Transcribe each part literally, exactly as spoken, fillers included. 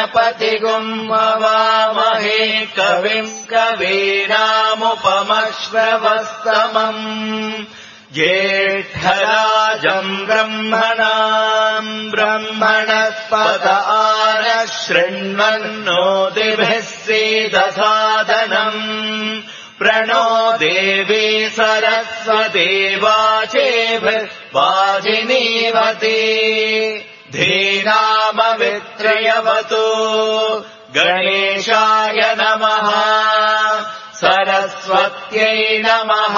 गणपतिगुम् ववामहे कविम् कवीनामुपमश्रवस्तमम् ज्येष्ठराजम् ब्रह्मणाम् ब्रह्मणस्पत आनशृण्वन्नोतिभिः सीदसादनम् प्रणो देवी सरस्वती वाचेभिर्वाजिनीवती धीनामवित्रयवतु गणेशाय नमः सरस्वत्यै नमः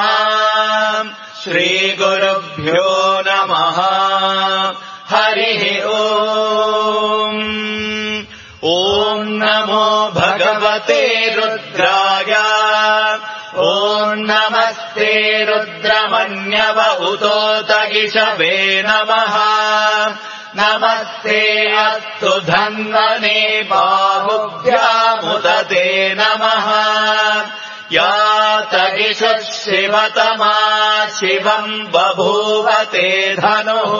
श्रीगुरुभ्यो नमः हरिः ओम् ॐ नमो भगवते रुद्राय ॐ नमस्ते रुद्रमन्यव उतोत इषवे नमः नमस्ते अस्तु धन्वने बाहुभ्यामुदते नमः या तगिषुः शिवतमा शिवम् बभूवते धनुः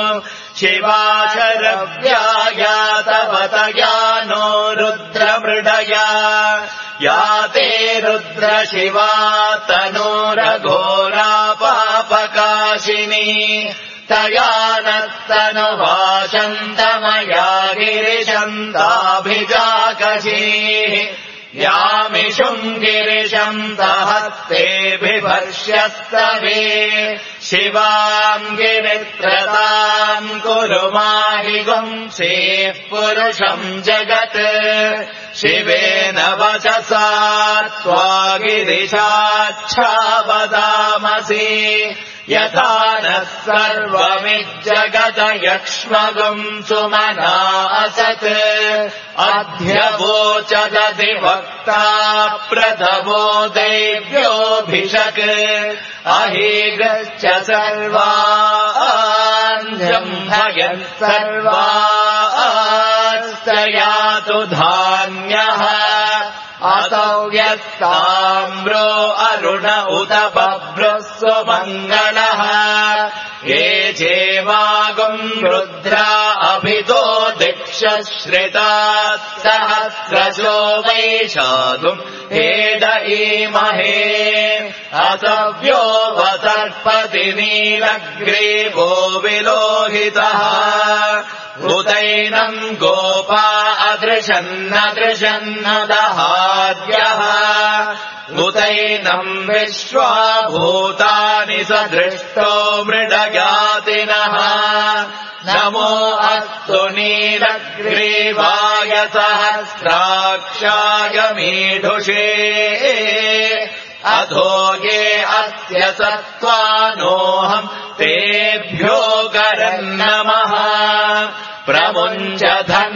शिवाशरव्याया तवतया नो रुद्रमृडया या ते रुद्रशिवा तनूरघोरा पापकाशिनी तया नस्तनुभाषन्तमया गिरिशन्ताभिजाकशीः यामिषुम् गिरिशम् सहस्ते बिभर्ष्यस्तवे शिवाम् गिरित्रताम् कुरु माहिगुंसेः पुरुषम् जगत् शिवेन वचसा त्वा गिरिशाच्छावदामसि यथा नः सर्वमिज्जगत यक्ष्मगुम् सुमना असत् अध्यवोचदधिवक्ता प्रथमो देव्योऽभिषक् अहीगश्च सर्वान् भयन् सर्वास्त यातु धान्यः असौ यस्ताम्रो अरुण उत बभ्रुः सुमङ्गलः ये चेवागुम् रुद्रा अभितो दिक्षश्रिताः सहस्रशो वैशागुम् हेद ईमहे असव्यो वसर्पति नीलग्रीवो विलोहितः उतैनम् गोपा अदृशन्नदृशन्न दहार्यः उतैनम् विश्वा भूतानि सदृष्टो मृडयातिनः नमो अस्तु नीलग्रीवाय सहस्राक्षाय मीढुषे अधो ये अस्य सत्त्वानोऽहम् तेभ्यो करन्नमः प्रमुञ्च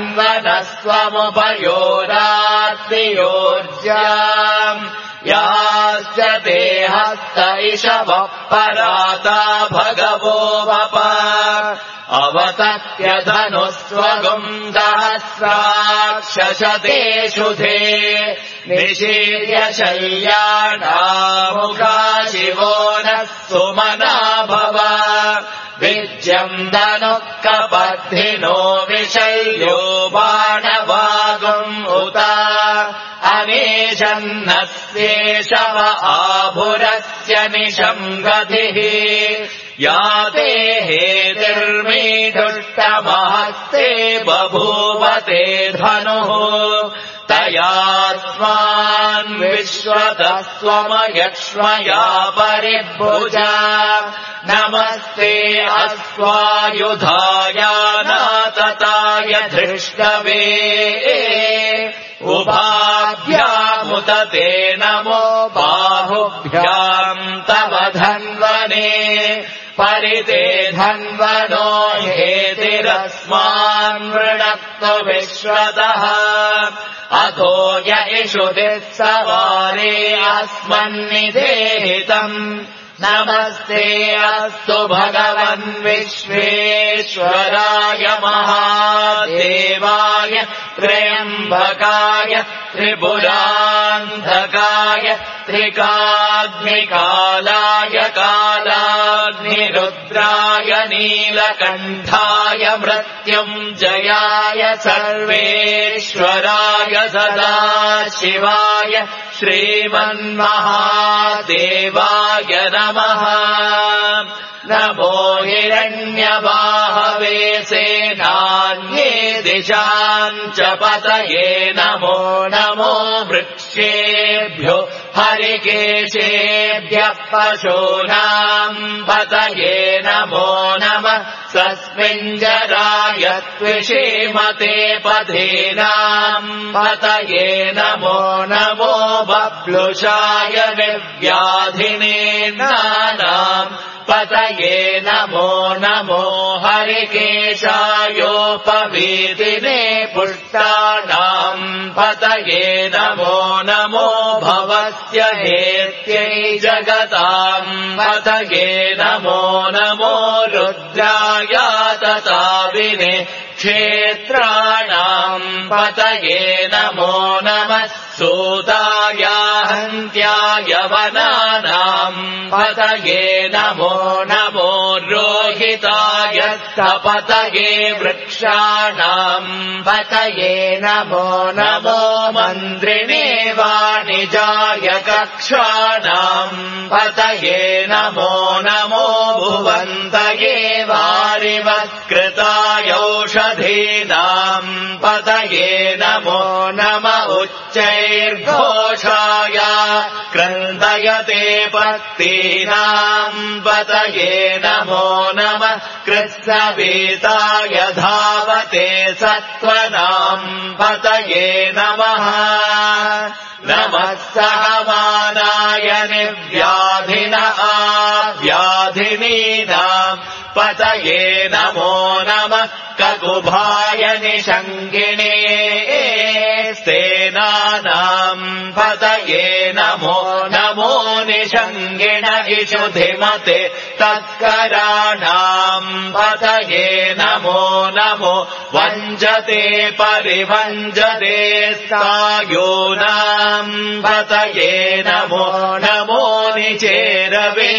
धन्वनस्वमुपयोरात्रियोर्जाम् याश्च ते हस्त इषवः पराता भगवो वप अवतत्य धनुस्वगुम् सहस्राक्षशते शुधे निशीर्य शय्यानामुखा शिवो नः सुमना भव विज्यम् धनुः कपद्धिनो विशल्यो बाणवागुम् उत अनेशन्नस्येषव आभुरस्य निशङ्गतिः या ते हेतिर्मीढुष्टमहस्ते बभूवते धनुः तयास्मान् विश्वतः स्वमयक्ष्मया परिभुजा नमस्ते अश्वायुधायानातताय धृष्टवे उभाभ्यामुत ते नमो बाहुभ्याम् तव धन्वने परिते धन्वनो हेतिरस्मान् वृणक्तु विश्वतः अथो य इषुदित्सवारे अस्मन्निधेहितम् नमस्ते अस्तु भगवन् विश्वेश्वराय महादेवाय त्र्यम्बकाय त्रिपुरान्धकाय त्रिकालाय कालाग्निकालाय कालाग्निरुद्राय नीलकण्ठाय मृत्युञ्जयाय सर्वेश्वराय सदाशिवाय श्रीमन्महादेवाय नमः। नमो हिरण्यबाहवे सेनान्ये दिशाम् च पतये नमो नमो वृक्षेभ्यो हरिकेशेभ्यः पशूनाम् पतये नमो नमः। सस्मिञ्जराय त्विषीमते पथीनाम् पतये नमो नमो बब्लुषाय निर्व्याधिने नानाम् पतये नमो नमो हरिकेशायोपवीतिने पुष्टानाम् पतये नमो नमो भवस्य हेत्यै जगताम् पतये नमो नमो रुद्राय तताविने क्षेत्राणाम् पतये नमो नमः। सूताय हन्त्याय वनानाम् पतये नमो नमो रोहिताय पतये वृक्षाणाम् पतये नमो नमो मन्त्रिणे वाणिजाय कक्षाणाम् पतये नमो नमो भुवन्तये वारिवत्कृताय औषधीनाम् पतये नमो नम उच्चैर्घोषाय क्रन्दयते पत्तीनाम् पतये नमो नमः। कृत्स्नवीताय धावते सत्त्वनाम् पतये नमः। नमः सहमानाय निर्व्याधिन आव्याधिनीनाम् पतये नमो नमः। ककुभाय निषङ्गिणे सेनानाम् पतये नमो नमो निषङ्गिण इषुधिमते तत्कराणाम् पतये नमो नमो वञ्जते परिवञ्जते सायोनाम् पतये नमो नमो निचेरवे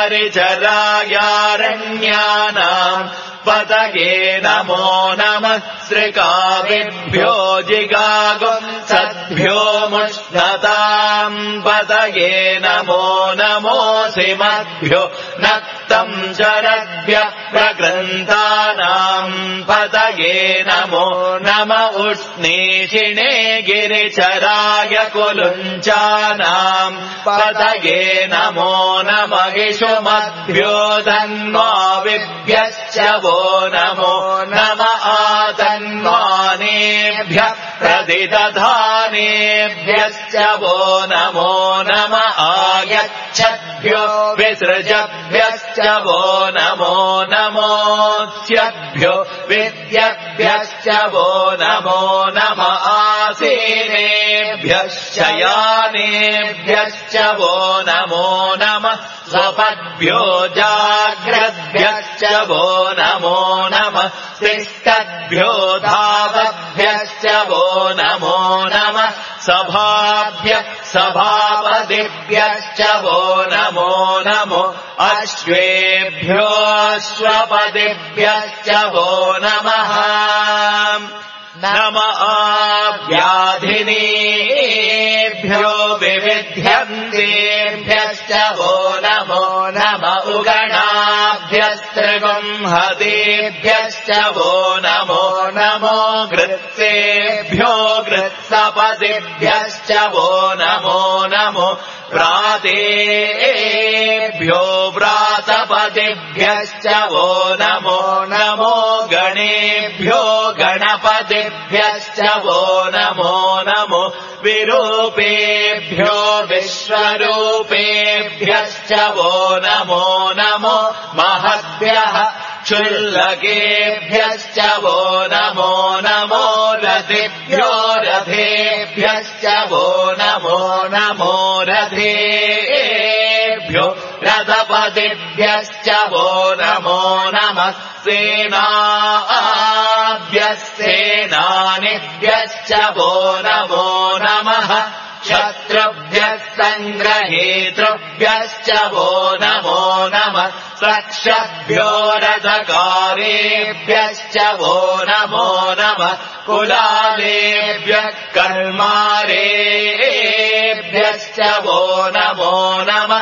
परिचरायारण्यानाम् पतये नमो नमः। श्रिकाविभ्यो जिगागुंसद्भ्यो मुष्णताम् पतये नमो नमो सिमद्भ्यो नक्तम् शरद्भ्यः प्रकृन्तानाम् पतये नमो नम उष्णीषिणे गिरिचराय कुलुञ्चानाम् पतये नमो नम इषुमद्भ्यो धन्वाविभ्यश्च वो नमो नम आतन्वानेभ्यः प्रतिदधानेभ्यश्च वो नमो नम आयच्छद्भ्यो विसृजभ्यश्च वो नमो नमोऽस्यभ्यो विद्यभ्यश्च वो नमो नम आसीनेभ्यश्च यानेभ्यश्च वो नमो नमः। स्वपद्भ्यो जाग्रद्भ्यश्च वो नमो नमः। तिष्ठद्भ्यो धावद्भ्यश्च वो नमो नमः। सभाभ्यः सभापदिभ्यश्च वो नमो नमो। अश्वेभ्यो अश्वपदिभ्यश्च वो नमः। नम आव्याधिनीभ्यो विविध्यन्तेभ्यश्च वो नमो नम उगणाभ्यस्त्रिगुंहतेभ्यश्च वो नमो नमो। गृत्सेभ्यो गृत्सपदिभ्यश्च वो नमो नमो। व्रातेभ्यो व्रातपदिभ्यश्च वो नमो नमो। गणेभ्यो गणपतिभ्यश्च वो नमो नमो। विरूपेभ्यो विश्वरूपेभ्यश्च वो नमो नमो। महद्भ्यः क्षुल्लकेभ्यश्च वो नमो नमो। रथेभ्यो रथेभ्यश्च वो नमो नमो। रथेभ्यो रथपतिभ्यश्च वो नमो नमः। सेनाभ्यः सेनानिभ्यश्च वो नमो नमः। शत्रुभ्यः सङ्ग्रहेतृभ्यश्च वो नमो नमः सक्षभ्यो रथकारेभ्यश्च वो नमो नमः कुलालेभ्यः कर्मारेभ्यश्च वो नमो नमः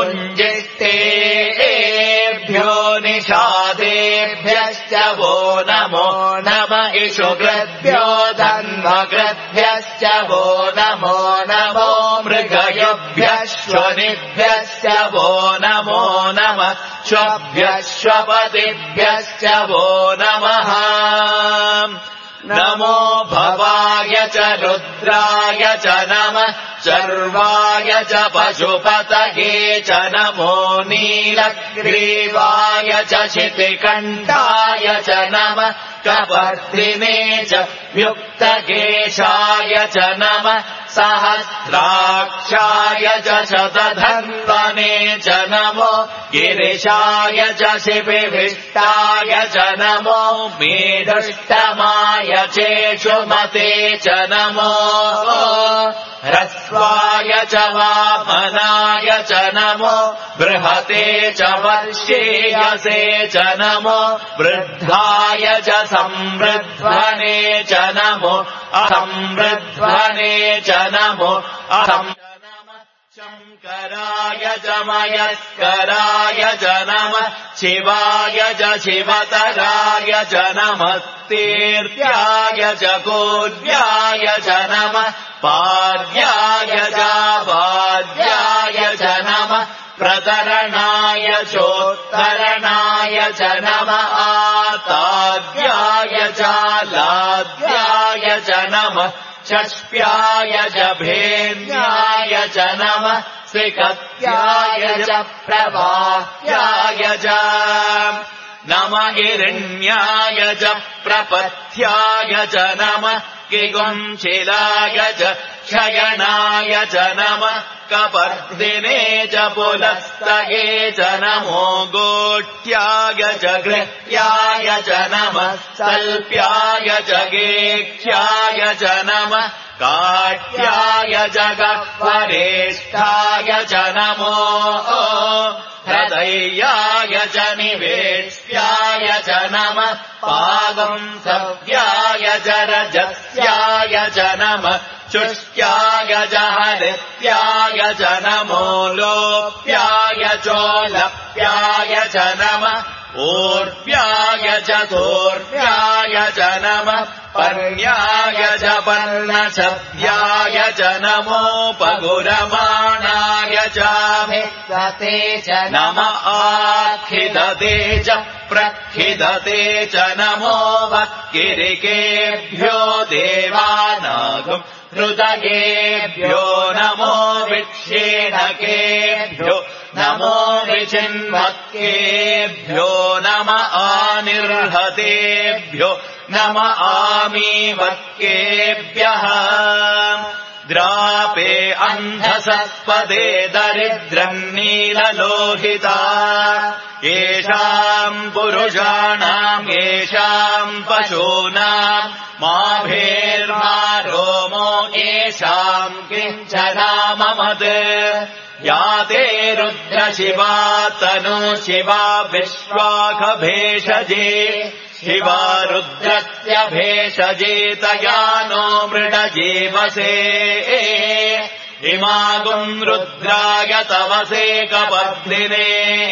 पुञ्जिष्टेभ्यो निषादेभ्यश्च वो नमो नमः इषुकृभ्यो धन्वकृभ्यश्च वो नमो नमो मृगयुभ्यः श्वनिभ्यश्च वो नमो नमः श्वभ्यश्वपतिभ्यश्च वो नमः नमो भवाय च रुद्राय च नमः सर्वाय च पशुपतये च नमो नीलग्रीवाय च शितिकण्ठाय च नमः कपर्दिने च युक्तकेशाय च नमः सहस्राक्षाय च शतधन्वने च नमो गिरिशाय च शिपिभिष्टाय च नमो मेदुष्टमाय चेषुमते च नमो ह्रस्वाय च वामनाय च नमो बृहते च वर्षेयसे च नमो वृद्धाय च संवृध्वने च नमो असंवृध्वने च नमो असं शङ्कराय च मयस्कराय च नमः शिवाय च शिवतराय च नमः तीर्थ्याय च कूर्व्याय च नमः पार्याय च वाद्याय च नमः प्रतरणाय चोत्तरणाय च नमः आताद्याय च लाद्याय च नमः षष्ट्याय च भेन्याय च नमः सिकत्याय च प्रवाह्याय च नमः हिरण्याय च प्रपथ्याय च नमः किगुंशिलाय च क्षयणाय च नमः कपर्दिने च पुलस्तये च नमो गोष्ठ्याय च गृह्याय च नमः सल्प्याय च गेक्ष्याय च नमः काट्याय च गह्वरेष्ठाय च नमो हृदयाय च निवेश्याय च नमः पागंसव्याय च रजस्याय च नमः चुष्ट्याय च हरित्याय च नमो लोप्याय चोलप्याय च नमः ऊर्व्याय च धूर्व्याय च नमः पर्ण्याय च पर्णशव्याय च नमोपगुरमाणाय च भिद्यते च नमः आखिदते च प्रखिदते च नमो वक्किरिकेभ्यो देवानागम् हृदयेभ्यो नमो विक्षेणकेभ्यो नमो विचिन्वक्केभ्यो नम आनिर्हतेभ्यो नम आमीवक्केभ्यः द्रापे अन्धसत्पदे दरिद्रम् नीललोहिता येषाम् पुरुषाणाम् येषाम् पशूनाम् मा भेर्मा रोमो येषाम् किञ्चनाममत् या ते रुद्रशिवा तनु शिवा विश्वाखभेषजे शिवा रुद्रस्य भेषजे तया नो मृडजीवसे इमागुम् रुद्राय तवसे कपर्दिने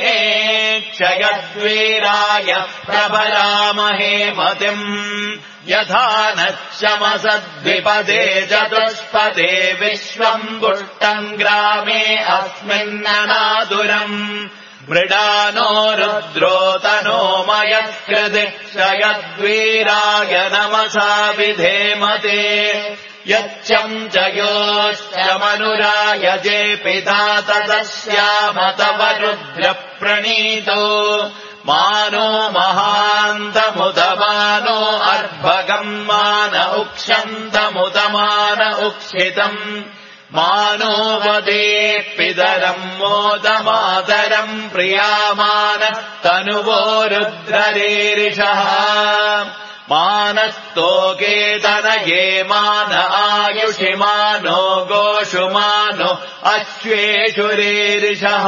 क्षयद्वीराय प्रबलामहे मतिम् यथा नश्यमसद्विपदे चतुष्पदे विश्वम् पुष्टम् ग्रामे अस्मिन्ननादुरम् मृडानो रुद्रो तनो मयत्कृति क्षयद्वीराय नमसा विधेमते यच्चम् च योश्च मनुरायजे पिता तदस्याम तव रुद्रप्रणीतो मानो महान्तमुदमानो अर्भगम् मान उक्षन्तमुदमान उक्षितम् मानो वदे पितरम् मोदमातरम् प्रियामान तनुवो रुद्ररीरिषः मानस्तोके तनये मान आयुषि मानो गोषु मानो अश्वेषु रीरिषः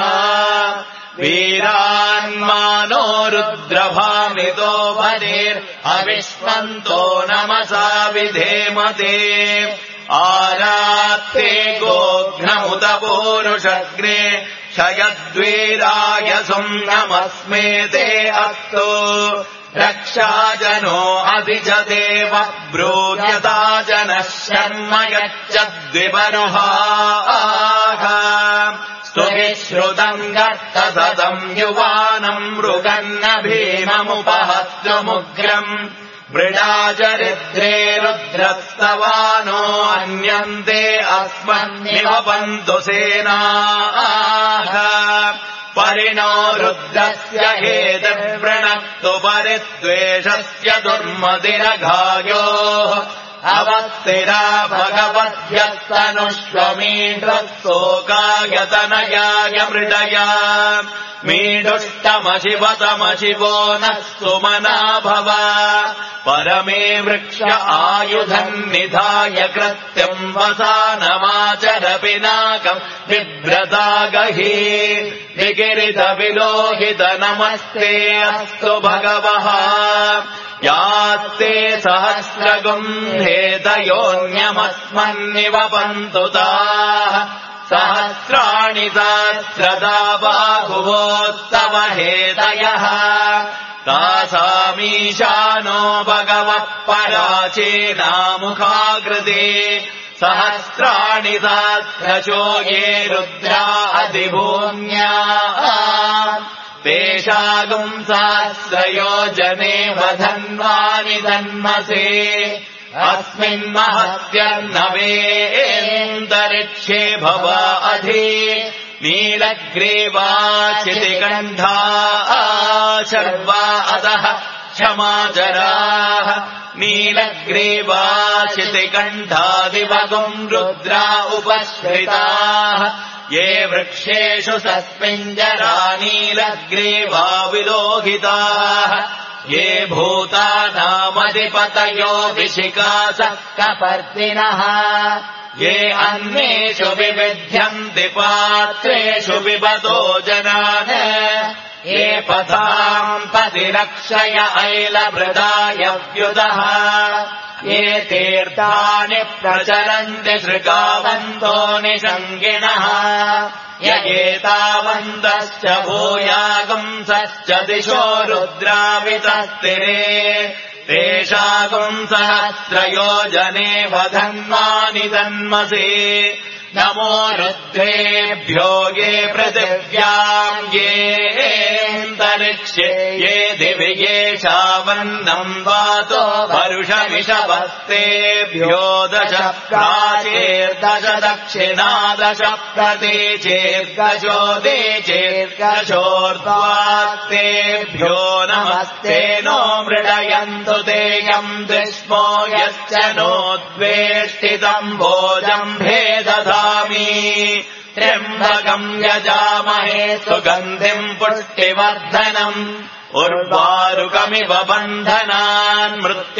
वीरान्मानो रुद्रभामितो भदेर्हविष्मन्तो नमसा विधेमते आरात्ते गोघ्नमुत पूरुषग्ने क्षयद्वीरायसुम् नमस्मे ते अस्तु रक्षाजनो अधिजदेव ब्रूयता जनः शर्म यच्चद्विबर्हाः स्तुविश्रुतम् गर्तसदम् युवानम् मृगन्न भीममुपहस्रमुग्रम् मृडाचरिद्रे रुद्रस्तवानो अन्यन्ते अस्मन्निवपन्तु सेनाः परिणो रुद्रस्य हेतिर्वृणक्तु परिद्वेषस्य दुर्मतिरघायोः अवत्तिरा भगवद्भ्यस्तनुष्वमीढ्रस्तोकायतनयाय मृडया मीढुष्टमशिवतमशिवो नः सुमना भव परमे वृक्ष आयुधम् निधाय कृत्यम् वसानमाचर पिनाकम् बिभ्रतागहि विगिरित विलोहित नमस्ते अस्तु भगवः यास्ते सहस्रगुम्हेतयोऽन्यमस्मन्निवपन्तु ताः सहस्राणि सहस्रदा बाहुवोत्तम हेतयः तासामीशानो भगवः पराचीनामुखाकृते सहस्राणि सहस्रशो ये रुद्रा अधिभूम्या तेषागुम् सहस्रयोजने वधन्वानि धन्मसे अस्मिन् महत्यर्णवेऽन्तरिक्षे भव अधि नीलग्रीवाचितिकण्ठा शर्वा अधः क्षमाचराः नीलग्रीवाचितिकण्ठादिवगुम् रुद्रा उपश्रिताः ये वृक्षेषु सस्मिञ्जरा नीलग्रीवा विलोहिताः ये भूतानामधिपतयो विशिखासः कपर्दिनः ये अन्येषु विविध्यन्ति पात्रेषु विबतो जनान् ये पथाम् पतिरक्षय ऐलभृदाय व्युतः ये तीर्थानि प्रचरन्ति शृगावन्तो निषङ्गिणः य एतावन्तश्च भूयागुंसश्च दिशो रुद्रावितस्तिरे तेषागुम् सहस्रयोजने वधन्वानि तन्मसे नमो रुद्रेभ्यो ये पृथिव्याम् येऽन्तरिक्षे ये दिवि येषावन्नम् वातो वरुषमिषवस्तेभ्यो दश प्राचेर्दश दक्षिणा दश प्रतीचेर्दशो देचेर्दशोर्ध्वास्तेभ्यो नमस्ते नो मृडयन्तु तेयम् दृष्मो यश्च नोद्वेष्टितम् भोजम् भेदधा त्र्यम्बकम् यजामहे सुगन्धिम् पुष्टिवर्धनम् उर्वारुकमिव बन्धनान्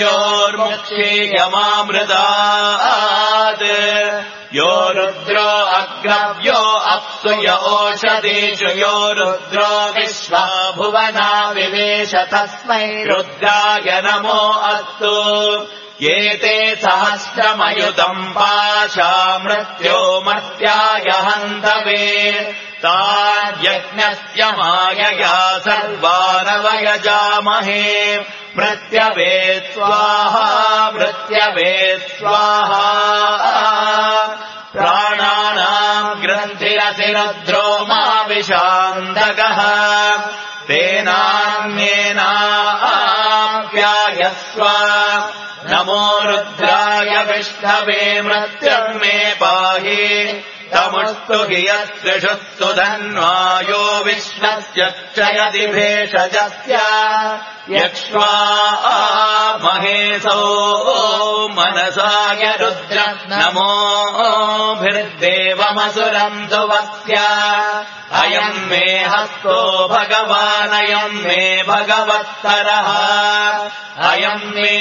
मृत्योर्मुक्षीयमामृतात् यो रुद्रो अग्रव्यो अप्सु य ओषधीषु यो रुद्रो विश्वा भुवना विवेश तस्मै रुद्राय नमो अस्तु एते सहस्रमयुतम् पाशा मृत्यो मर्त्याय हन्तवे तान्यज्ञस्य मायया सर्वानवयजामहे मृत्यवे स्वाहा मृत्यवे स्वाहा प्राणानाम् ग्रन्थिरसि रुद्रो मा विशान्तकः तेनान्येनाप्यायस्व नमो रुद्राय विष्णवे मृत्युर्मे पाहि तमुष्टु हि यत्रिषुत्सु धन्वायो विश्वस्य क्षयति भेषजस्य यक्ष्वा महेशो मनसाय रुद्र नमोभिर्देवमसुरम् सुवत्स्य अयम् मे हस्तो भगवानयम् मे भगवत्तरः अयम् मे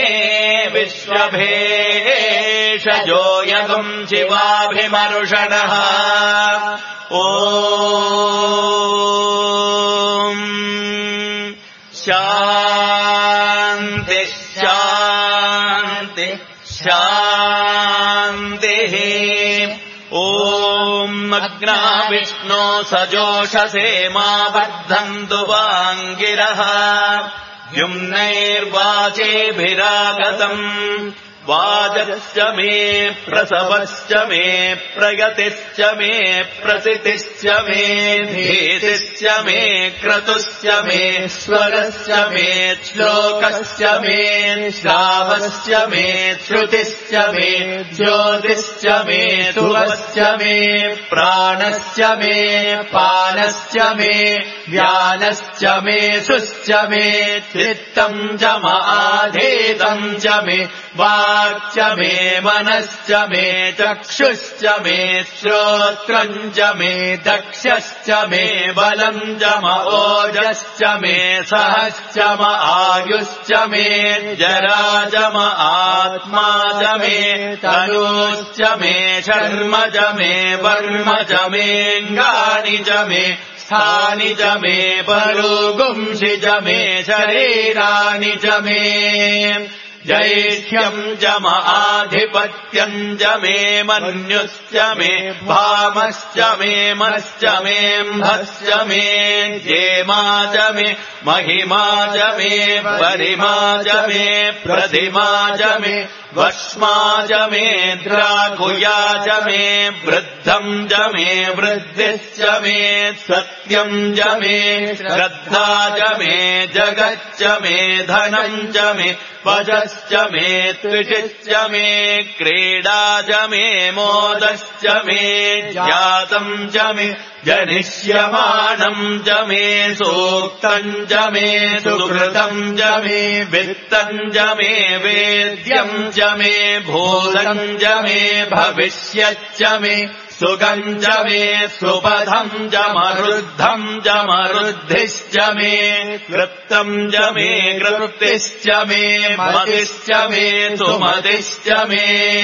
विश्वभेषजो यगुम् शिवाभिमरुषणः ॐ शान्ति शान्ति शान्तिः ॐ अग्ना विष्णो सजोषसे मा वर्धन्तु वाङ्गिरः युम्नैर्वाचेभिरागतम् वाजश्च मे प्रसवश्च मे प्रयतिश्च मे प्रसितिश्च मे धीतिश्च मे क्रतुश्च मे स्वरश्च मे श्लोकश्च मे श्रावश्च मे श्रुतिश्च मे ज्योतिश्च मे धुवश्च मे प्राणश्च मे पानश्च मे व्यानश्च मे सुश्च मे चित्तम् च माधेतम् च मे वाक्च मे मनश्च मे चक्षुश्च मे श्रोत्रम् च मे दक्षश्च मे बलम् च म ओजश्च मे सहश्च म आयुश्च मे जरा च म आत्मा च मे तनूश्च मे शर्म च मे वर्म च मेऽङ्गानि च मे स्थानि च मे परोगुंसि च मे शरीराणि च मे जैष्ठ्यम् च म आधिपत्यम् च मे मन्युश्च मे भामश्च मे मश्च मेऽम्भश्च मे जेमा च मे महिमा च मे परिमा च मे प्रतिमा च मे वश्मा च मे द्राकुया च मे वृद्धम् च मे वृद्धिश्च मे सत्यम् च मे श्रद्धा च मे जगच्च मे धनम् च मे वजश्च मे त्विषिश्च मे क्रीडा च मे मोदश्च मे जातम् च मे जनिष्यमाणम् च मे सूक्तम् च मे सुकृतम् च मे वित्तम् च मे वेद्यम् च मे भूतम् च मे भविष्यच्च मे सुखम् च मे सुपथम् च मरुद्धम् च मरुद्धिश्च मे कृप्तम् च मे कृप्तिश्च मे मतिश्च मे सुमतिश्च मे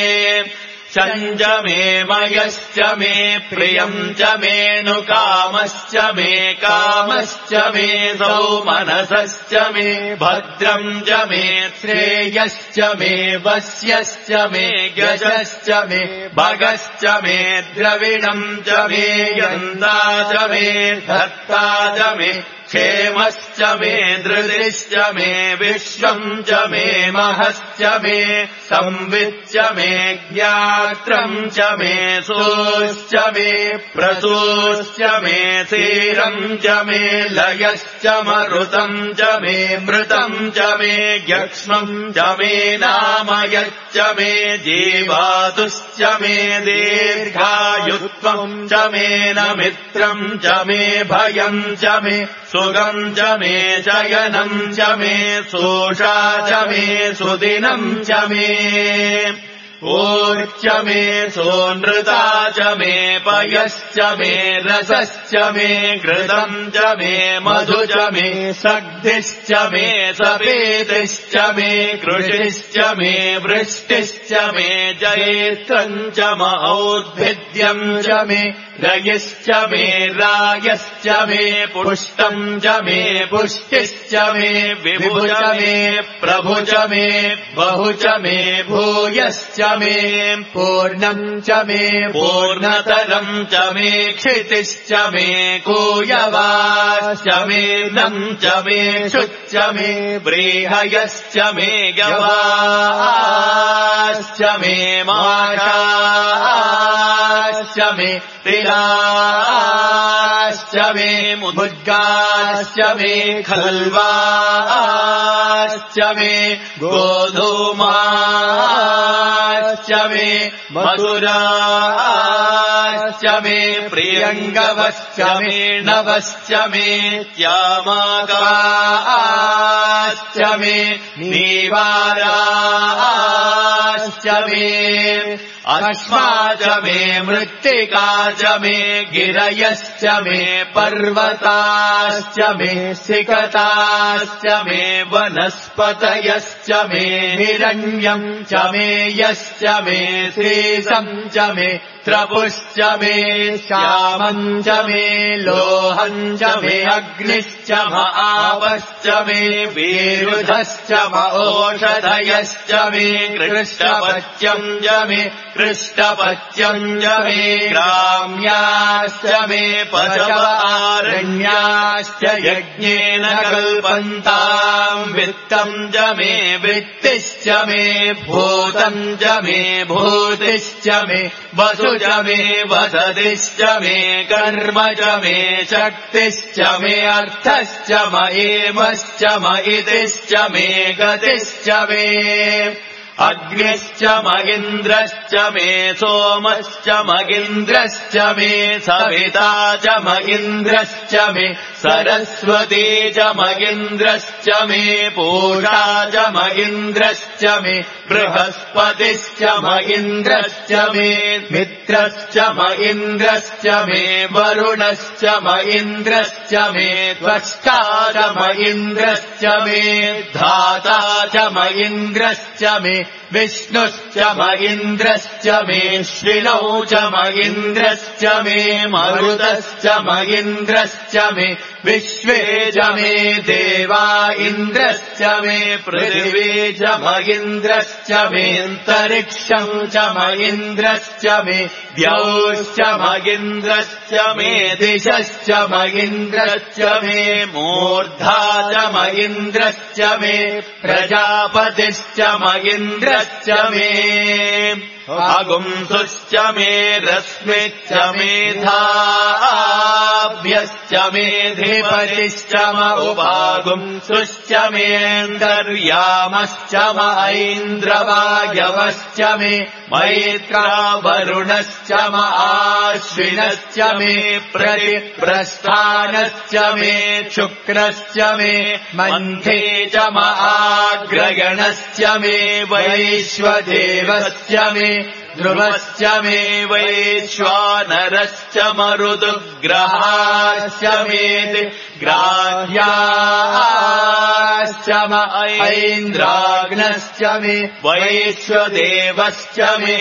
शम् च मे मयश्च मे प्रियम् च मेऽनुकामश्च मे कामश्च मे सौमनसश्च मे भद्रम् च मे श्रेयश्च मे वस्यश्च मे गजश्च मे भगश्च मे द्रविणम् च मे यन्ता च मे धत्ता च मे क्षेमश्च मे धृतिश्च मे विश्वम् च मे महश्च मे संविच्च मे ज्ञात्रम् च मे सोश्च मे प्रसूश्च मे धीरम् च मे लयश्च मरुतम् च मे मृतम् च मे यक्ष्मम् च मे नामयश्च मे जीवातुश्च मे दीर्घायुत्वम् च मे नमित्रम् च मे भयम् च मे सुगम् च मे शयनम् च मे सोषा च मे सुदिनम् च मे ऊर्च मे सोनृता च मे पयश्च मे रसश्च मे घृतम् च मे मधु च मे सग्धिश्च मे सपेतिश्च मे कृषिश्च मे वृष्टिश्च मे जयेत्रम् च म औद्भिद्यम् च मे रयिश्च मे रायश्च मे पुष्टम् च मे पुष्टिश्च मे विभु च मे प्रभु च मे बहु च मे भूयश्च मे पूर्णम् च मे पूर्णतरम् च मे क्षितिश्च मे कूयवाश्च मे नम् च मे शुच्च मे व्रीहयश्च मे गवाश्च मे माषाश्च मे तिलाश्च मे मुद्गाश्च मे खल्वाश्च मे गोधूमाश्च मे मधुराश्च मे प्रियङ्गवश्च मे नवश्च मे श्यामाकाश्च मे नीवाराश्च मे अश्वाच मे मृत्तिकाच मे गिरयश्च मे पर्वताश्च मे सिकताश्च मे वनस्पतयश्च मे हिरण्यम् च मे यश्च मे श्रीशम् च मे त्रपुश्च मे श्यामम् च मे लोहम् च मे अग्निश्च म आपश्च मे विरुधश्च म ओषधयश्च मे कृष्णपत्यम् च मे कृष्णपत्यम् च मे ग्राम्याश्च मे पशवारण्याश्च यज्ञेन कल्पन्ताम् वित्तम् च मे वृत्तिश्च मे भूतम् च मे भूतिश्च मे वसु च मे वसतिश्च मे कर्म च मे शक्तिश्च मे अर्थश्च म एमश्च म इतिश्च मे गतिश्च मे अग्निश्च मगिन्द्रश्च मे सोमश्च मगिन्द्रश्च मे सविता च मगिन्द्रश्च मे सरस्वती च मगिन्द्रश्च मे पूषा च मगिन्द्रश्च मे बृहस्पतिश्च मगिन्द्रश्च मे मित्रश्च मगिन्द्रश्च मे वरुणश्च मगिन्द्रश्च मे त्वष्टा च मगिन्द्रश्च मे धाता च मगिन्द्रश्च मे विष्णुश्च मगिन्द्रश्च मे श्रिणौ च मगिन्द्रश्च मे मरुतश्च मगिन्द्रश्च मे विश्वे च मे देवा इन्द्रश्च मे पृथिवी च मगिन्द्रश्च मेऽन्तरिक्षम् च मगिन्द्रश्च मे द्यौश्च मगिन्द्रश्च मे दिशश्च मगिन्द्रश्च मे मूर्धा च मगिन्द्रश्च मे प्रजापतिश्च मगिन्द्रश्च मे अगुंसुश्च मे रश्मिश्च मेधाभ्यश्च मे धिपतिश्च म उपागुंसुश्च मेऽन्तर्यामश्च म ऐन्द्रवायवश्च मे मैत्रावरुणश्च म आश्विनश्च मे प्रतिप्रस्थानश्च मे शुक्रश्च मे मन्थे च म आग्रगणश्च मे वैश्वदेवश्च मे ध्रुवश्च मे वैश्वानरश्च मरुदुग्रहाश्च मे ग्राह्याश्च म ऐन्द्राग्नश्च मे वैश्वदेवश्च मे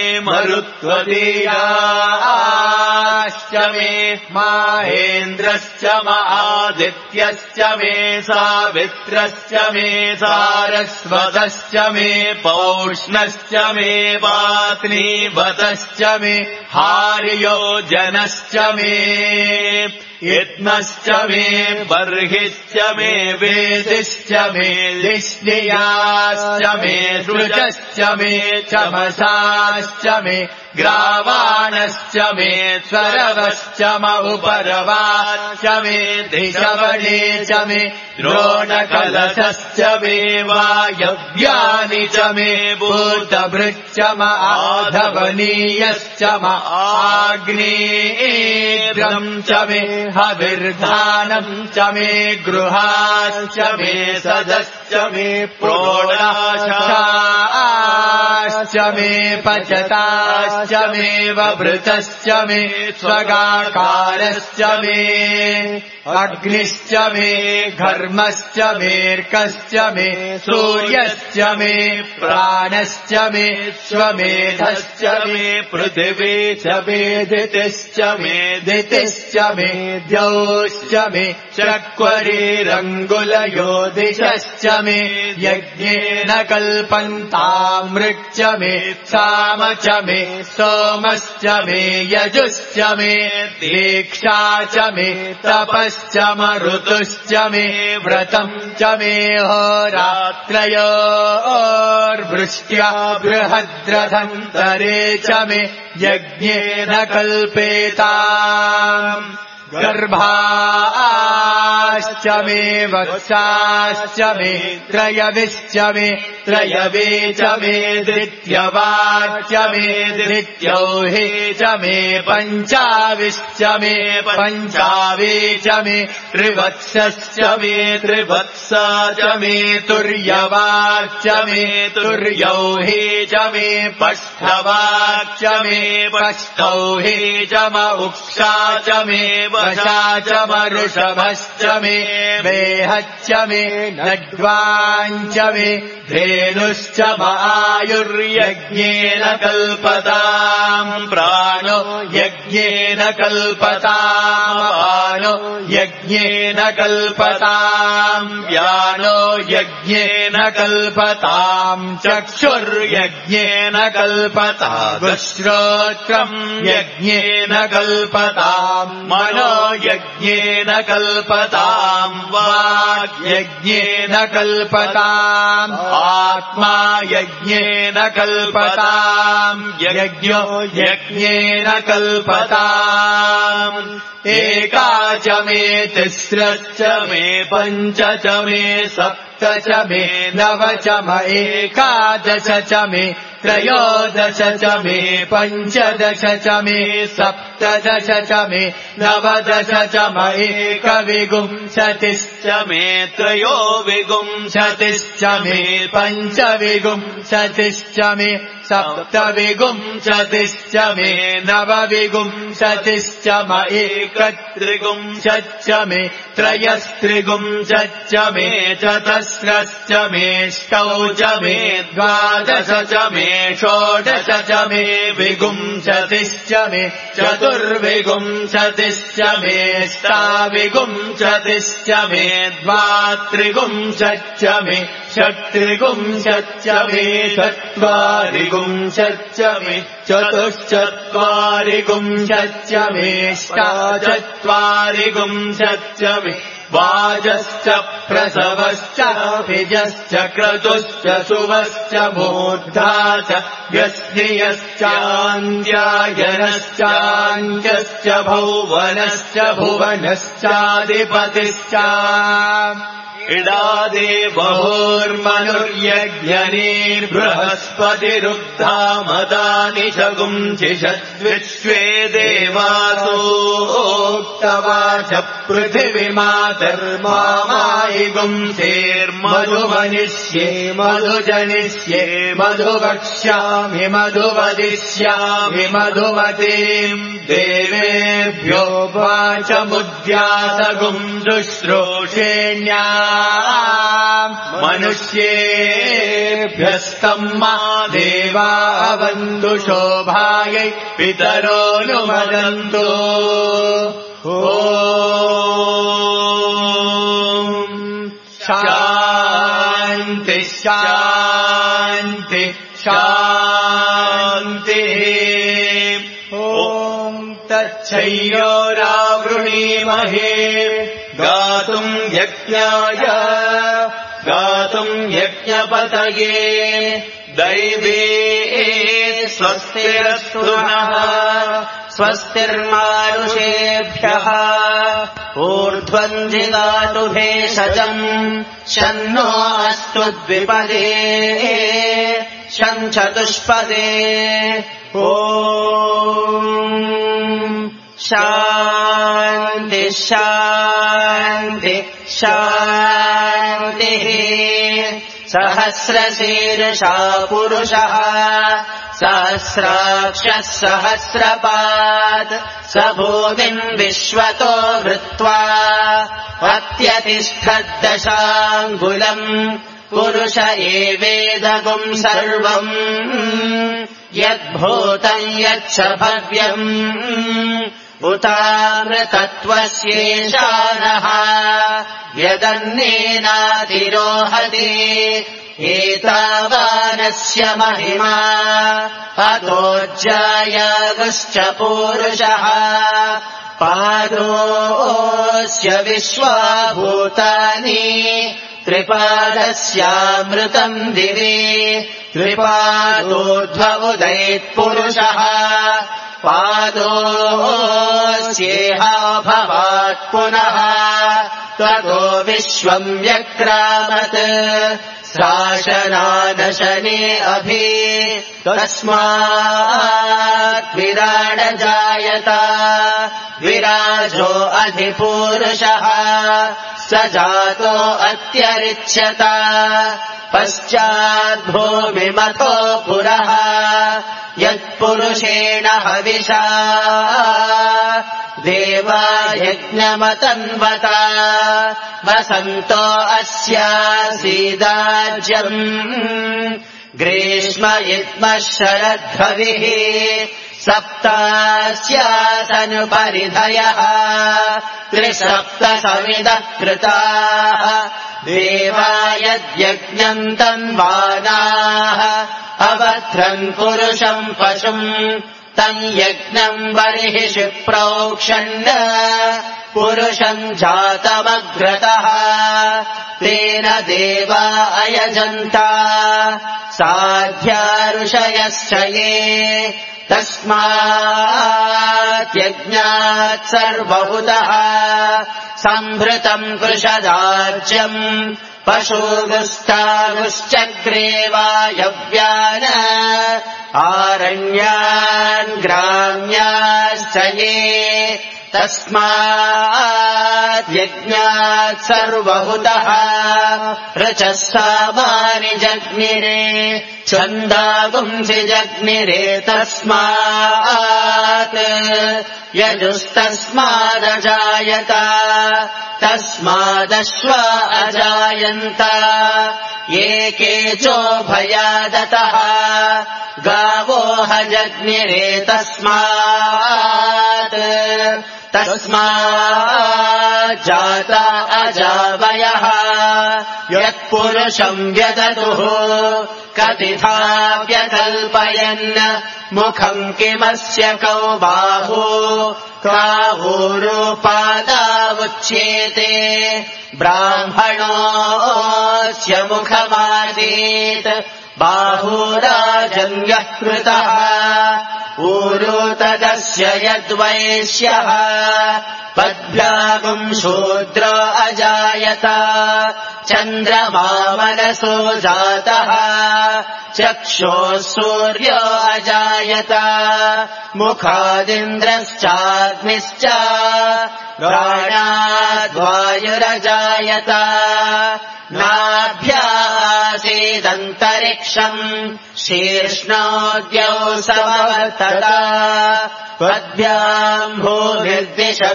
मरुत्वतीयाश्च मे माहेन्द्रश्च म आदित्यश्च मे सावित्रश्च मे सारस्वतश्च मे पौष्णश्च मे पात्नी वतश्च मे हार्योजनश्च मे यत्नश्च मे बर्हिश्च मे वेदिश्च मे लिष्णियाश्च मे सृजश्च मे चमसाश्च मे ग्रावाणश्च मे स्वरवश्च म उपरवाश्च मे दिशवणे च मे द्रोणकलशश्च मे वायव्यानि च मे भूतभृच्च म आधवनीयश्च म आग्नेयम् च मे हविर्धानम् च मे गृहाश्च मे सदश्च मे प्रोढाश्च मे पचताश्च मे वभृतश्च मे स्वगाकारश्च मे अग्निश्च मे घर्मश्च मेऽर्कश्च मे सूर्यश्च मे प्राणश्च मे स्वमेधश्च मे पृथिवी च मे दितिश्च मे दितिश्च मे द्यौश्च मे चक्वरीरङ्गुलयो दिशश्च मे यज्ञेन कल्पन्तामृक् च मे साम च मे सोमश्च मे यजुश्च मे दीक्षा च मे तपश्च मरुतुश्च मे व्रतम् च मे होरात्रयोर्वृष्ट्या बृहद्रथन्तरे च मे यज्ञेन कल्पेताम् गर्भाश्च मे वत्साश्च मे त्रयविश्च मे त्रयवे च मे द्वितीयवाच्च मे द्वितीयौहे च मे पञ्चाविश्च मे पञ्चावे च मे त्रिवत्सश्च मे त्रिवत्सा च मे तुर्यवाच्च मे तुर्यौहे च मे पष्ठवाच्च मे पष्ठौहे च म उक्षा च मे वशा च मरुषभश्च मे वेहच्च मे नड्वाञ्च मे धेनुश्च आयुर्यज्ञेन कल्पताम् प्राणो यज्ञेन कल्पताम् पानो यज्ञेन कल्पताम् व्यानो यज्ञेन कल्पताम् चक्षुर्यज्ञेन कल्पताम् श्रोत्रम् यज्ञेन कल्पताम् मनो यज्ञेन कल्पताम् वाक् यज्ञेन कल्पताम् आत्मा यज्ञेन कल्पताम् यज्ञो यज्ञेन कल्पताम् एका च मे तिस्रश्च मे पञ्च च मे सप्त च मे नव च म एकादश च मे त्रयोदश च मे पञ्चदश च मे सप्तदश च मे नवदश च म एकविंशतिश्च मे त्रयोविंशतिश्च मे पञ्चविंशतिश्च मे सप्तविंशतिश्च मे नवविंशतिश्च म एकत्रिंशच्च मे त्रयस्त्रिंशच्च मे चतस्रश्च मे ष्टौ च मे द्वादश च मे षोडश च मे विंशतिश्च मे चतुर्विंशतिश्च मे ष्टाविंशतिश्च मे द्वात्रिंशच्च मे षट्त्रिंशच्च मे चत्वारिंशच्च मे चतुश्चत्वारिंशच्च मे अष्टाचत्वारिंशच्च मे वाजश्च प्रसवश्च भिजश्च क्रतुश्च सुवश्च मूर्धा च व्यस्नियश्चान्द्यायनश्चान्त्यश्च भौवनश्च भुवनश्चाधिपतिश्च इडादे बहुर्मनुर्यज्ञनीर्बृहस्पतिरुक्ता मदानि शगुंसिषद्विश्वे देवासोक्तवाच पृथिवीमातर्मामायिगुंसेर्मधुमनिष्ये मधुजनिष्ये मधुवक्ष्यामि मधुवदिष्यामि मधुमतीम् देवेभ्यो वाचमुद्यातगुम् शुश्रूषेण्या मनुष्येभ्यस्तम् मा देवा अवन्तु शोभायै पितरोऽनुमदन्तु ॐ शान्ति शान्ति शान्तिः ॐ तच्छयोरावृणीमहे गातुम् यज्ञाय गातुम् यज्ञपतये दैवे स्वस्तिरस्तु नः स्वस्तिर्मानुषेभ्यः ऊर्ध्वम् जिगातु भेषजम् शन्नो अस्तु द्विपदे शं चतुष्पदे ॐ शान्ति शान्ति शान्तिः सहस्रशीर्षा पुरुषः सहस्राक्षः सहस्रपात् स भूमिम् विश्वतो वृत्वा अत्यतिष्ठद्दशाङ्गुलम् पुरुष एवेदगुम् सर्वम् यद्भूतम् यच्च भव्यम् उतामृतत्वस्येषानः यदन्नेनातिरोहति एतावानस्य महिमा अतोज्जायागश्च पूरुषः पादोऽस्य विश्वाभूतानि त्रिपादस्यामृतम् दिवि त्रिपादोऽध्व उदयेत्पुरुषः पादोऽस्येह भवात् पुनः ततो विश्वम् व्यक्रामत् शासनादशने अभि तस्मात् विराड जायत विराजो अधिपूरुषः स जातो अत्यरिच्यत पश्चाद्भूमिमथो पुरः यत्पुरुषेण हविषा देवा यज्ञमतन्वता वसन्तो अस्यासीदाज्यम् ग्रीष्म इद्मः शरद्भविः सप्तास्यासनुपरिधयः त्रिसप्त समिदः कृताः देवा यद्यज्ञम् तन्वानाः अवध्रन् पुरुषम् पशुम् तम् यज्ञम् बर्हिषि प्रोक्षन् पुरुषम् जातमग्रतः तेन देवा अयजन्ता साध्या ऋषयश्च ये तस्मात् यज्ञात् सर्वभूतः सम्भृतम् कृशदाज्यम् पशुगुस्तागुश्चक्रे वायव्यान् आरण्यान् ग्राम्याश्च ये तस्मात् यज्ञात् सर्वभूतः ऋचः सामानि जग्निरे छन्दागुंसि जग्निरे तस्मात् यजुस्तस्मादजायत तस्मादश्वा अजायन्त ये केचोभयादतः गावो हजग्निरे तस्मात् तस्मात् जाता अजावयः यत्पुरुषम् व्यदतुः कतिथा व्यकल्पयन् मुखम् किमस्य कौ बाहु कावूरुपादावुच्येते ब्राह्मणोऽस्य मुखमासीत् बाहुराजन्यः कृतः ऊरु तदस्य यद्वैश्यः पद्भ्यागुम् शूद्र अजायत चन्द्रमा मनसो जातः चक्षुः सूर्यो अजायत मुखादिन्द्रश्चाग्निश्च प्राणाद्वायुरजायत नाभ्यासीदन्तरिक्षम् शीर्ष्णोद्यौ समवर्तत पद्भ्याम् भूमिर्दिशः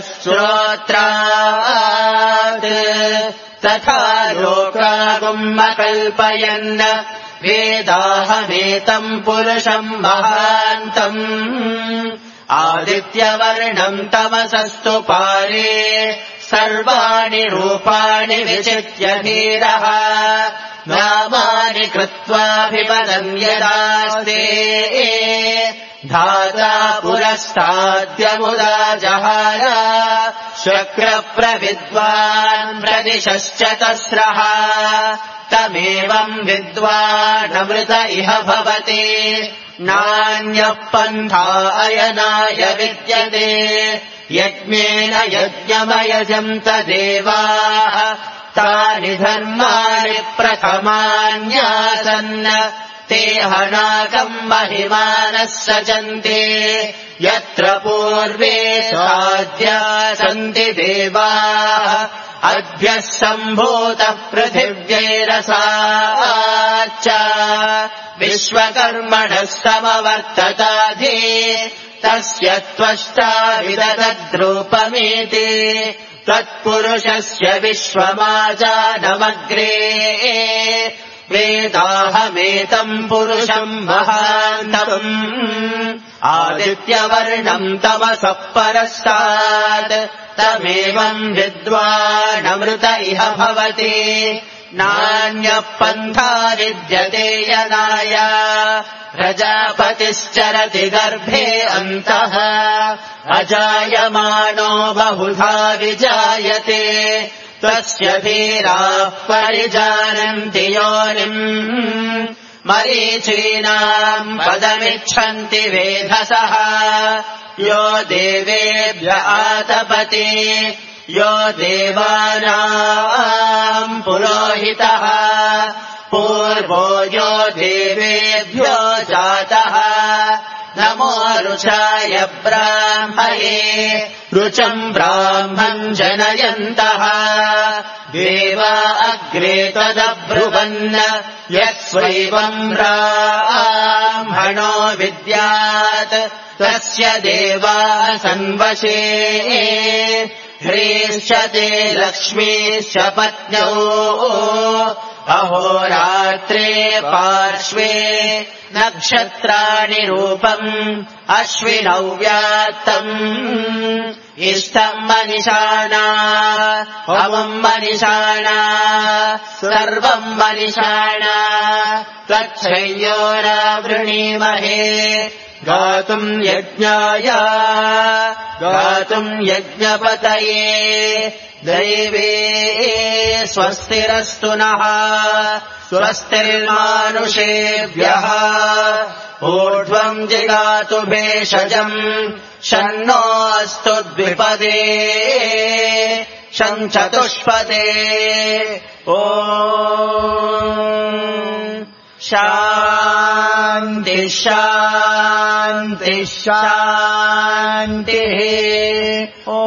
श्रोत्रात् तथा लोकागुम् अकल्पयन् वेदाहमेतम् पुरुषम् महान्तम् आदित्यवर्णम् तमसस्तु पारे सर्वाणि रूपाणि विचित्य धीरः नामानि कृत्वाभिपदम् यदास्ते धाता पुरस्ताद्यमुदा जहार शक्रप्रविद्वान् प्रदिशश्च तस्रः तमेवम् विद्वानमृत इह भवति नान्यः पन्था अयनाय विद्यते यज्ञेन यज्ञमयजन्त देवाः तानि धर्माणि प्रथमान्यासन् ते हनाकम् महिमानः सचन्ते यत्र पूर्वे साध्या सन्ति देवाः अद्भ्यः सम्भूतः पृथिव्यैरसाच्च विश्वकर्मणः समवर्तताधि तस्य त्वष्टा विदधद्रूपमेति तत्पुरुषस्य विश्वमाजानमग्रे वेदाहमेतम् पुरुषम् महान्तम् आदित्यवर्णम् तमसः परस्तात् तमेवम् विद्वानमृत इह भवति नान्यः पन्था विद्यते यनाय प्रजापतिश्चरति गर्भे अन्तः अजायमानो बहुधा विजायते तस्य धीराः परिजानन्ति योनिम् मरीचीनाम् पदमिच्छन्ति वेधसः यो देवेभ्य आतपति यो देवानाम् पुरोहितः पूर्वो यो देवेभ्यो जातः नमो रुचाय ब्राह्मये रुचम् ब्राह्मम् जनयन्तः देवा अग्रे तदब्रुवन् यस्वैवम् ब्राह्मणो विद्यात् तस्य देवा सन्वशे ह्रीश्च ते लक्ष्मीश्च पत्न्यौ अहोरात्रे पार्श्वे नक्षत्राणि रूपम् अश्विनौ व्यात्तम् इष्टम् मनिषाणा हवम् मनिषाणा सर्वम् मनिषाणा तच्छय्यो न वृणीमहे गातुम् यज्ञाय गातुम् यज्ञपतये दैवे स्वस्तिरस्तु नः स्वस्तिर्मानुषेभ्यः ऊर्ध्वम् जिगातु भेषजम् शन्नो अस्तु द्विपदे शम् चतुष्पदे ओ शान्ति शान्ति शान्तिः ॐ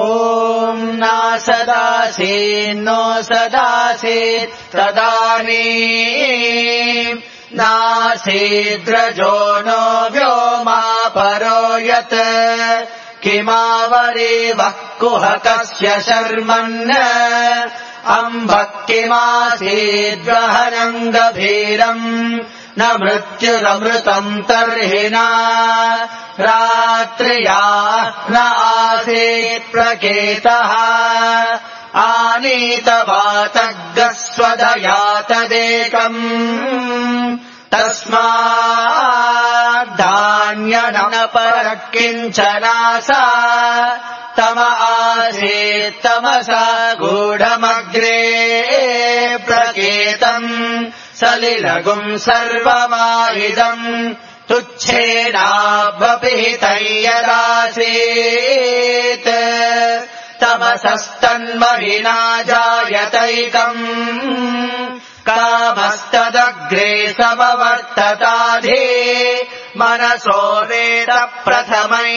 नासदासीन्नो सदासीत् तदानीम् नासीद्रजो नो व्योमा परो यत् किमावरीवः कुहकस्य शर्मन् अम्बः किमासीद्वहनम् गभीरम् न मृत्युरमृतम् तर्हिणा रात्र्याः न आसीत् प्रकेतः आनीतवातगस्वदयातदेकम् तस्माद्धान्यनपरः किञ्चनासा तम आसीत् तमसा गूढमग्रे प्रकेतम् सलिलगुम् सर्वमाहिदम् तुच्छेनाभ्यपिहितम् यदासीत् तमसस्तन्महिना जायतैकम् कामस्तदग्रे समवर्तताधि मनसो वेद प्रथमम्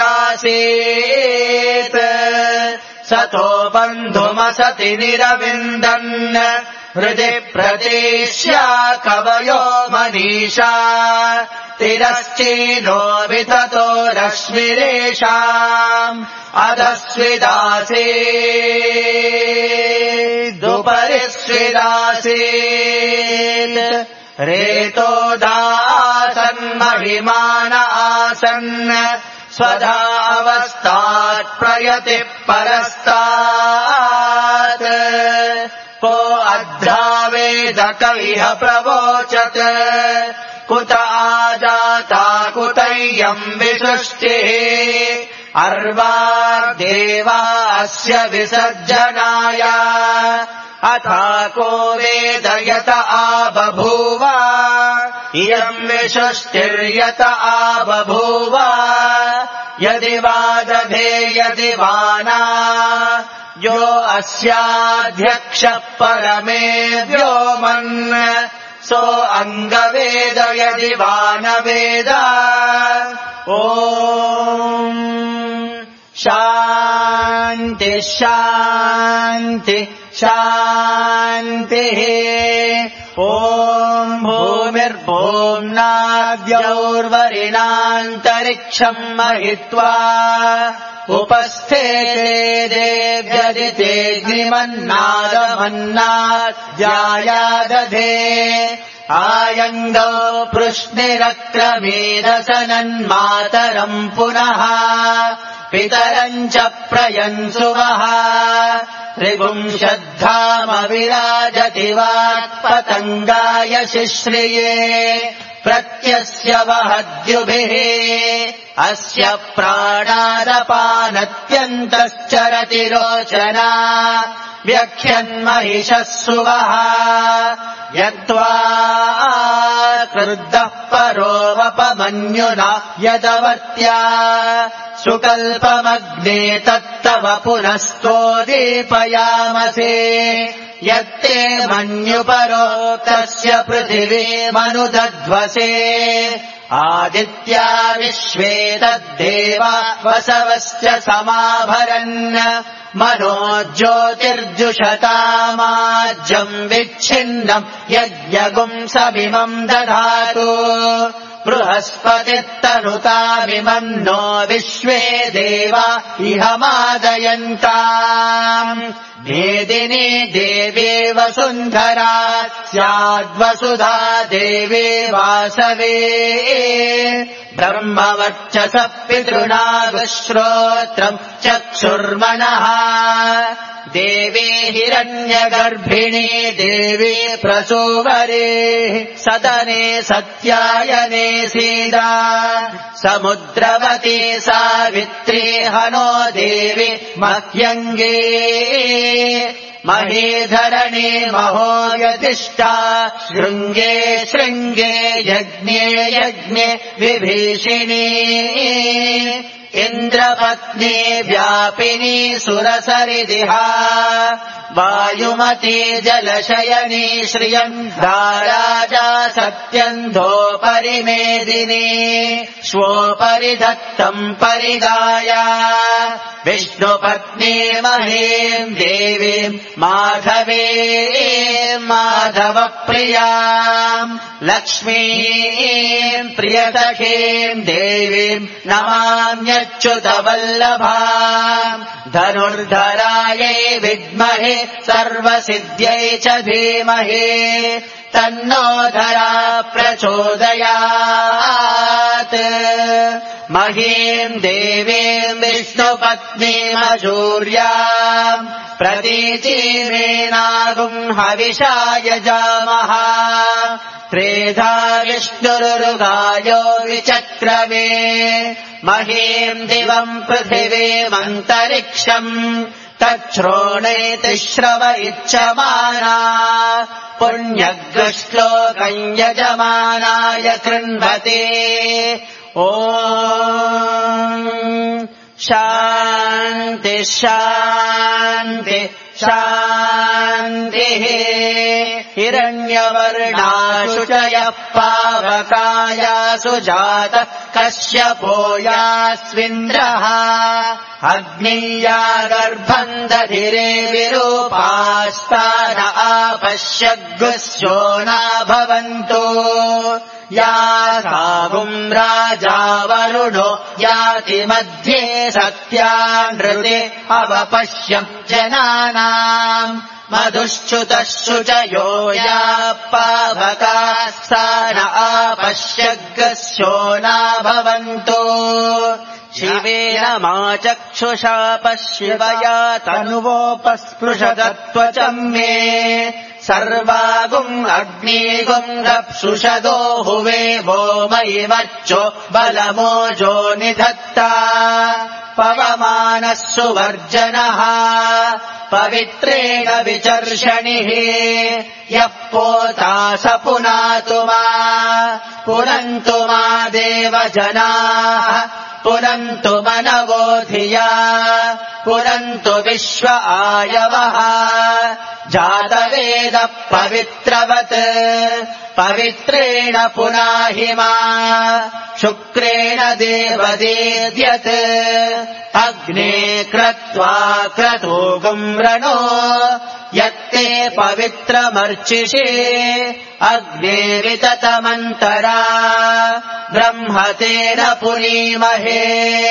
यदासीत् सतो बन्धुमसति निरविन्दन् हृदि प्रदेश्या कवयो मनीषा तिरश्चीनो विततो रश्मिरेषाम् अधस्विदासीदुपरिस्विदासीत् रेतोदासन्महिमान आसन् स्वधा अवस्थात् प्रयतिः परस्तात् को अध्रावेदकविह प्रवोचत् कुत आजाता कुतय्यम् विसृष्टिः अर्वाग्देवास्य विसर्जनाय अथा को वेदयत आबभूव इयम् विसृष्टिर्यत आबभूव यदि वा दधे यदि वा न यो अस्याध्यक्षः परमे व्योमन् सो अङ्गवेद यदि वा न वेद ॐ शान्ति शान्ति शान्तिः ॐ भूमिर्भूम्नाद्यौर्वरिणान्तरिक्षम् महित्वा उपस्थेते देव्यदितेऽग्निमन्नादमन्नाद्यायादधे आयङ्गौ पृश्निरक्रमेदसनन्मातरम् पुनः पितरम् च प्रयन्सुवः त्रिपुंशद्धामविराजति वाक्पतङ्गाय शिश्रिये प्रत्यस्य वहद्युभिः अस्य प्राणादपानत्यन्तश्चरति रोचना व्यख्यन्महिषः सुवः यत्त्वा क्रुद्धः परोवपमन्युना यदवर्त्या सुकल्पमग्ने तत्तव पुनस्तोदीपयामसे यत्ते मन्युपरोक्तस्य पृथिवीमनुदध्वसे आदित्या विश्वे तद्देवा वसवश्च समाभरन् मनो ज्योतिर्जुषतामाज्यम् विच्छिन्नम् यज्ञगुंसमिमम् दधातु बृहस्पतिस्तनुतामिमम् नो विश्वे देवा इह मादयन्ताम् मेदिनी देवी वसुन्धरा स्याद्वसुधा देवी वासवे ब्रह्मवर्चसः पितृणागश्रोत्रम् चक्षुर्मणः देवी हिरण्यगर्भिणी देवी प्रसूवरे सदने सत्यायने सीदा समुद्रवती सावित्री हनो देवी मह्यङ्गे महीधरणे महो यतिष्ठा शृङ्गे शृङ्गे यज्ञे यज्ञे विभीषिणी इन्द्रपत्नी व्यापिनी सुरसरिदिहा वायुमती जलशयनी श्रियम् राजा सत्यन्धोपरि मेदिनी श्वोपरि धत्तम् परिगाया विष्णुपत्नी महीम् देवीम् माधवीम् माधवप्रियाम् लक्ष्मीम् प्रियसखीम् देवीम् नमाम्यच्युतवल्लभाम् धनुर्धरायै विद्महे सर्वसिद्ध्यै च धीमहि तन्नो धरा प्रचोदयात् महीम् देवीम् विष्णुपत्नीमशूर्याम् प्रतीचीमेनागुम् हविषा यजामः त्रेधा विष्णुरुगायो विचक्रमे महीम् दिवम् पृथिवीमन्तरिक्षम् तच्छ्रोणेति श्रव इच्छमाना पुण्यग्रश्लोकम् यजमानाय कृण्वते ॐ शान्ति शान्ति शान्तिः हिरण्यवर्णाशुचयः पावकायासु जातः कश्यपो यास्विन्द्रः अग्निया गर्भम् दधिरे विरूपास्तान आपश्यग्स्यो न भवन्तो या सागुम् राजा वरुणो याति मध्ये सत्यानृते अवपश्यम् जनानाम् मधुश्च्युतः शुचयो या पावकास्तान आपश्यग्स्यो न भवन्तो शिवेन मा चक्षुषा पश्यवया तनुवोपस्पृशदत्वचम् मे सर्वागुम् अग्निगुम् रप्सुषदो हुवे वो मयि मच्चो बलमोजो निधत्ता पवमानः सुवर्जनः पवित्रेण विचर्षणिः यः पोता स पुनातु मा पुनन्तु मा देवजनाः पुनन्तु मनवो धिया पुनन्तु विश्व आयवः जातवेदः पवित्रवत् पवित्रेण पुनाहि मा शुक्रेण देवदेद्यत् अग्ने क्रत्वा क्रतुगुम् रणो यत्ते पवित्रमर्चिषे अग्ने विततमन्तरा ब्रह्मतेन पुनीमहे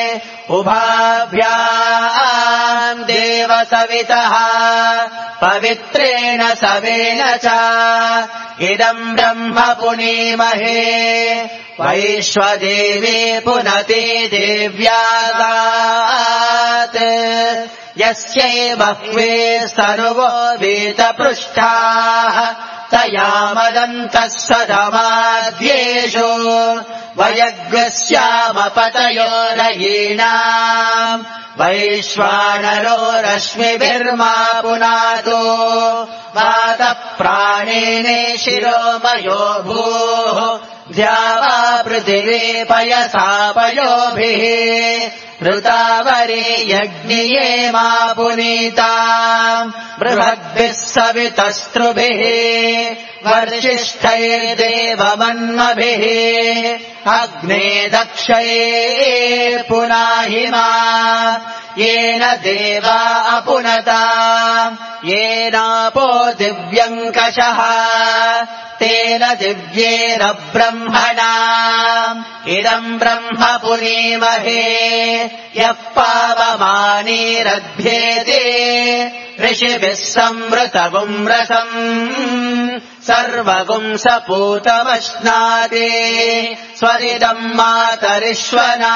उभाभ्याम् देवसवितः पवित्रेण सवेन च इदम् ब्रह्म पुनीमहे वैश्वदेवी पुनते देव्यागात् यस्यै बह्वे सर्वो वेतपृष्ठाः तयामदन्तः सदमाद्येषु वयग्रस्यामपतयो रयीणाम् वैश्वानरो रश्मिभिर्मा पुनातो वातः प्राणेने शिरोमयो भूः द्यावा पृथिवी पयसा पयोभिः ऋतावरी यज्ञिये मा पुनीताम् बृहद्भिः सवितस्त्रुभिः वर्षिष्ठैर्देवमन्मभिः अग्ने दक्षये पुनाहिमा येन देवा अपुनता येनापो दिव्यङ्कषः तेन दिव्येन ब्रह्मणा इदम् ब्रह्म पुनीमहे यः पावमानीरभ्येते ऋषिभिः संवृतगुम् रसम् सर्वगुम् सपूतमश्नाति स्वरिदम् मातरिश्वना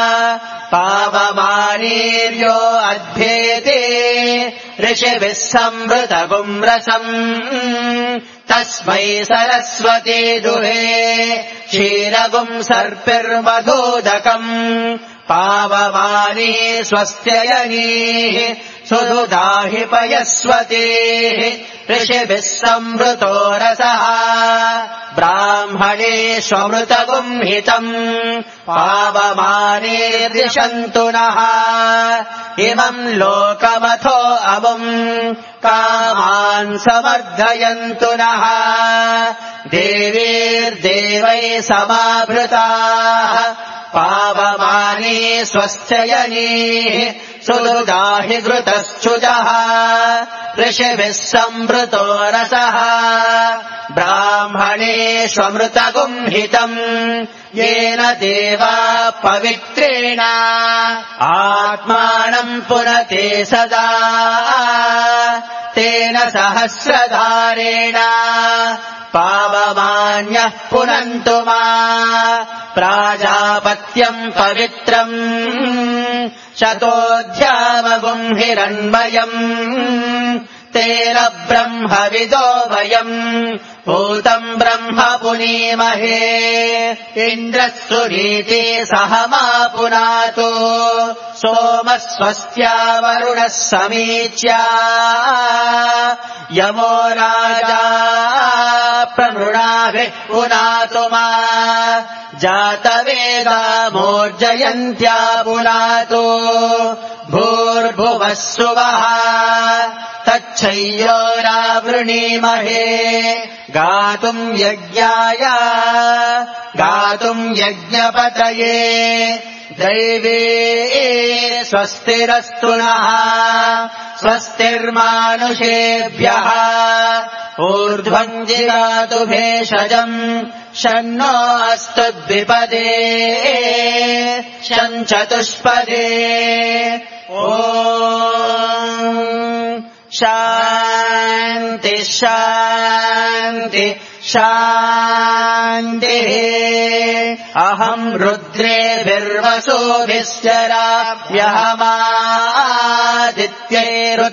पावमानीर्यो अभ्येते ऋषिभिः संवृतगुम् रसम् तस्मै सरस्वती दुहे क्षीरगुम् सर्पिर्मधोदकम् पावमानी स्वस्त्ययनीः सुहृदाहि पयस्वतीः ऋषिभिः संवृतो रसः ब्राह्मणेष्वमृतगुम् हितम् पावमानेर्दिशन्तु नः इमम् लोकमथो अमुम् कामान् समर्धयन्तु नः देवीर्देवैः समावृताः पावमानी स्वस्त्ययनीः सुहृदाहि घृतश्चुजः ऋषिभिः संवृतो रसः ब्राह्मणेष्वमृतगुम् हितम् येन देवा पवित्रेण आत्मानम् पुनते सदा तेन सहस्रधारेण पावमान्यः पुनन्तु मा प्राजापत्यम् पवित्रम् शतोऽध्यामगुम् हिरण्मयम् तेन ब्रह्मविदो वयम् भूतम् ब्रह्म पुनीमहे इन्द्रः सुनीति सह मा पुनातो सोमः स्वस्त्या वरुणः समीच्या यमो राजा प्रमृणाभिः पुनातु मा जातवेदा मोर्जयन्त्या पुनातो भूर्भुवः सुवः तच्छय्योरावृणीमहे गातुम् यज्ञाय गातुम् यज्ञपतये दैवे स्वस्तिरस्तु नः स्वस्तिर्मानुषेभ्यः ऊर्ध्वम् जिगातु भेषजम् शन्नो अस्तु द्विपदे शञ्चतुष्पदे ॐ शान्ति शान्ति शान्तिः अहम् रुद्रेभिर्वसुभिश्चराम्यहमादित्यैरुत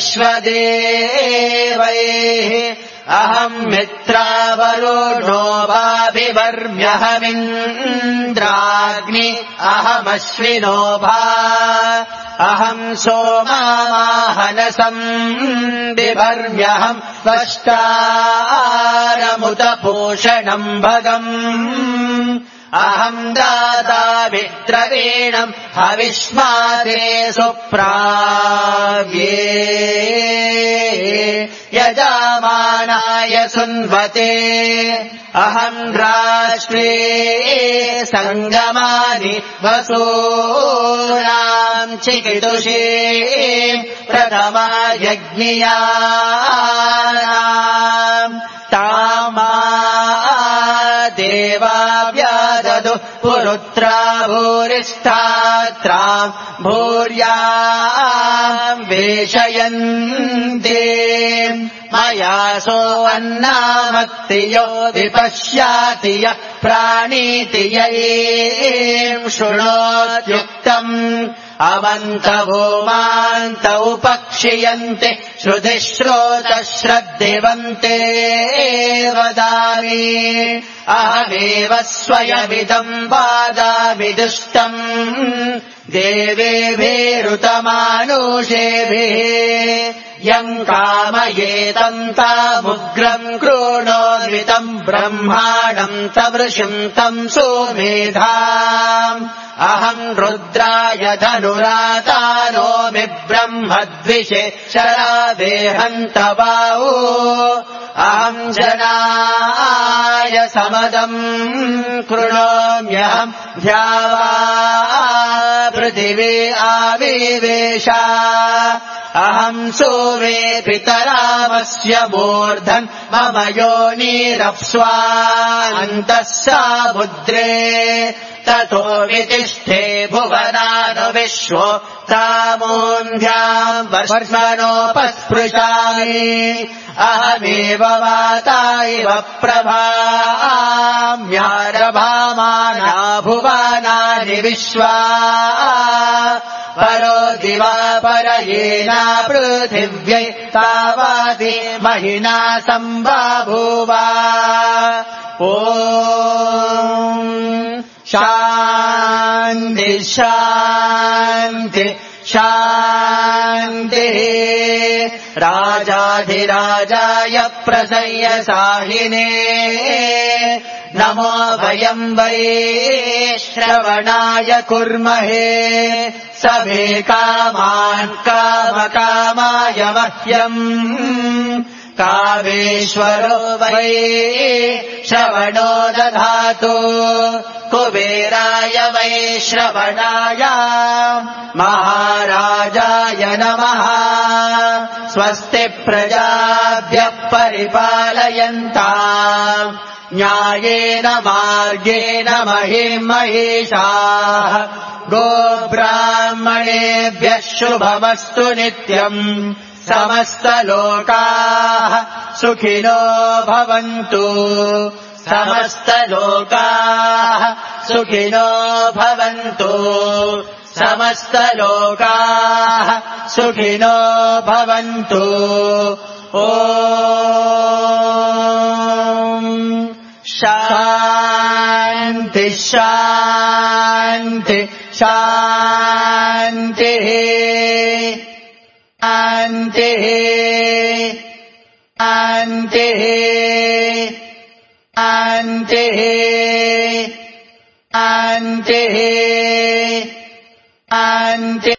विश्वदेवैः अहम् मित्रावरुणो वाभिवर्म्यहमिन्द्राग्नि अहमश्विनो भा अहम् सोमामाहनसम् बिभर्म्यहम् त्वष्टारमुत पूषणम् भगम् अहम् दाता विद्रवीणम् हविष्मादे सुप्राव्ये यजामानाय सुन्वते अहम् राष्ट्रे सङ्गमानि वसूनाम् चिकितुषे प्रथमा यज्ञियानाम् तामा देवाव्याददु पुरुत्रा भूरिष्ठात्राम् भूर्याम् वेशयन्ते मया सो अन्नामत्तियो विपश्याति यः प्राणीति य एम् शृणोत्युक्तम् अमन्त भूमान्त उपक्षियन्ते श्रुतिश्रोतश्रद्धिवन्ते वदामि अहमेव स्वयमिदम् वादामि दुष्टम् देवेभिरुतमानुषेभिः यम् कामयेतम् तामुग्रम् कृणोद्वितम् ब्रह्माणम् तवृषिम् तम् सोमेधाम् अहम् रुद्राय धनुरातानोमि ब्रह्मद्विषे शरादेहन्त बाहू अहम् जनाय समदम् कृणोम्यहम् ध्यावा पृथिवी आविवेशा अहम् सोमे पितरामस्य मूर्धन् मम योनिरप्स्वान्तः सामुद्रे ततो वितिष्ठे भुवनानु विश्वो तामोऽन्ध्याम् वर्ष्मणोपस्पृशामि अहमेव वाता इव प्रभाम्यारभामाना भुवनानि विश्वा परो दिवा परयेना पृथिव्यै तावादि महिना सम्बभूवा ॐ शान्ति शान्ति शान्तिः राजाधिराजाय प्रसय्यसाहिने नमो वयम् वै श्रवणाय कुर्महे समे कामान् कामकामाय मह्यम् कामेश्वरो वै श्रवणो दधातु कुबेराय वै श्रवणाय महाराजाय नमः स्वस्ति प्रजाभ्यः परिपालयन्ताम् न्यायेन मार्गेण महिम् महिषाः गोब्राह्मणेभ्यः शुभमस्तु नित्यम् समस्तलोकाः सुखिनो भवन्तु समस्तलोकाः सुखिनो भवन्तु समस्तलोकाः सुखिनो भवन्तु ॐ शान्ति शान्ति शान्तिः शान्तिः शान्तिः शान्तिः शान्तिः